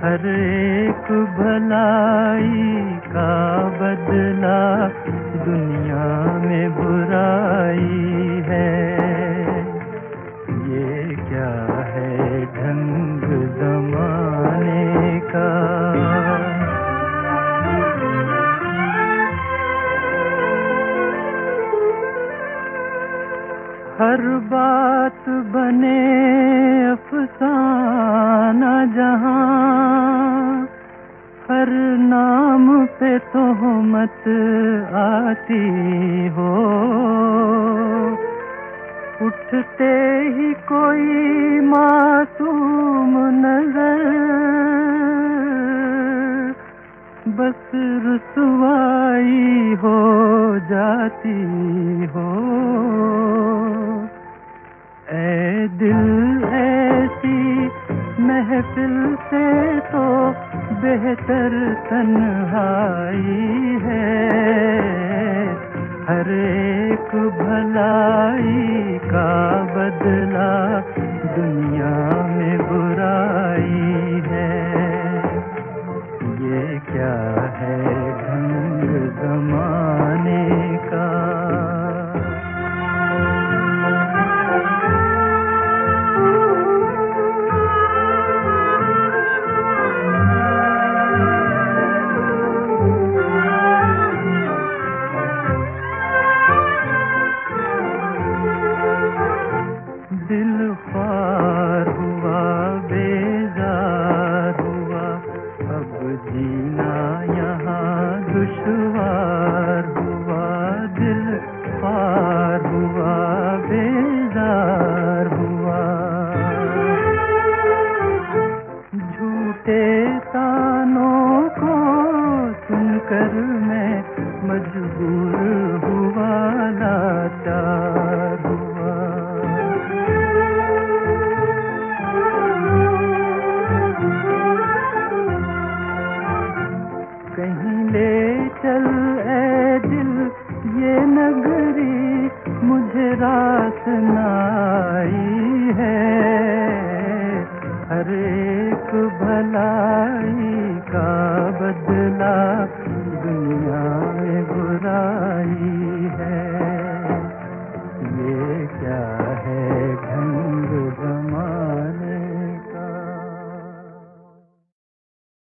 हर एक भलाई का बदला दुनिया में बुराई है। ये क्या है ढंग ज़माने का। हर बात बने अफसाना जहां, हर नाम पे तोहमत आती हो। उठते ही कोई मासूम नजर बस रुसवाई हो जाती हो। ऐ दिल ऐसी महफिल से तो बेहतर तन्हाई है। हर एक भलाई का बदला दुनिया में बुराई है। ये क्या है ढंग ज़माने का। दिल ख्वार हुआ बेजार हुआ, अब जीना यहाँ दुश्वार हुआ। दिल ख्वार हुआ बेजार हुआ, झूठे तानों को सुनकर मैं मजबूर हुआ लाचार हुआ। कहीं ले चल ऐ दिल ये नगरी मुझे रास नाई है। हर एक भलाई का बदला